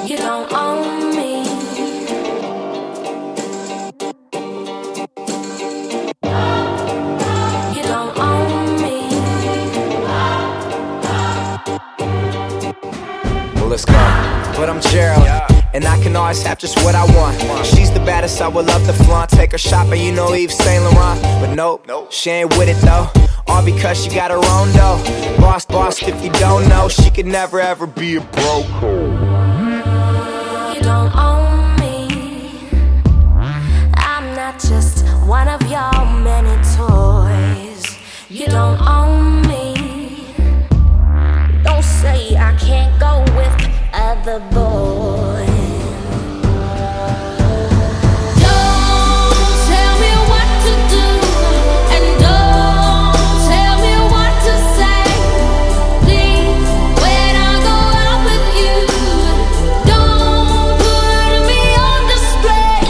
You don't own me. You don't own me. Well, let's go. But I'm Gerald, and I can always have just what I want. She's the baddest, I would love to flaunt. Take her shopping, you know Yves Saint Laurent. But nope, she ain't with it though. All because she got her own dough. Boss, if you don't know, she could never ever be a broke. You don't own me. I'm not just one of your many toys. You don't own me. Don't say I can't go with other boys. Don't tell me what to do, and don't tell me what to say. Please, when I go out with you, don't put me on display.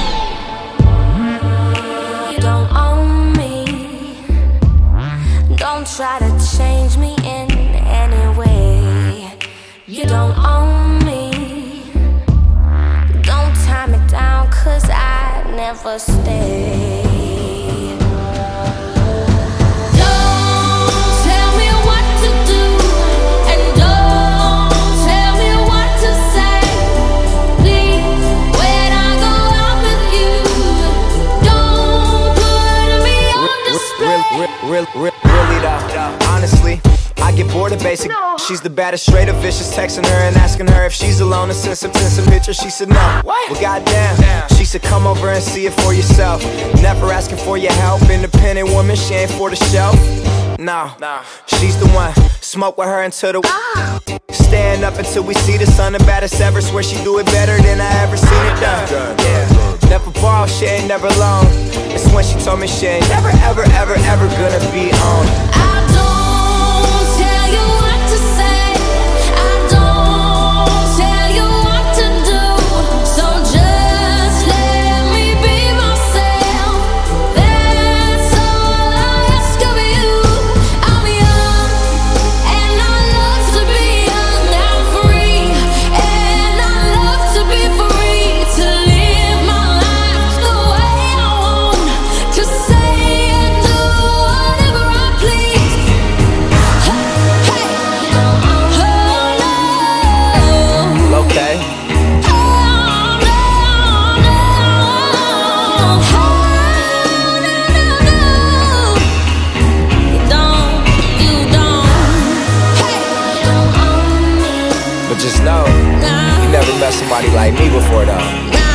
You don't own me. Don't try to change me in any way. You don't own me. Don't tie me down, 'cause I never stay. Don't tell me what to do, and don't tell me what to say. Please, when I go out with you, don't put me on display. Really though, honestly, I get bored of basic. She's the baddest, straight up vicious. Texting her and asking her if she's alone and sent some pictures. She said no. Well, goddamn. She said come over and see it for yourself. Never asking for your help. Independent woman, she ain't for the shelf. No, she's the one. Smoke with her until the stand up until we see the sun. The baddest ever. Swear she do it better than I ever seen it done. Yeah, never ball, she ain't never alone. It's when she told me she ain't never, ever, ever, ever gonna be on. I don't tell you what to say. I don't tell you what to do. So just let me be myself. That's all I ask of you. I'm young and I love to be young. I'm free and I love to be free. To live my life the way I want. To say and do whatever I please. Hey, oh no. Okay. But just know, you never met somebody like me before though.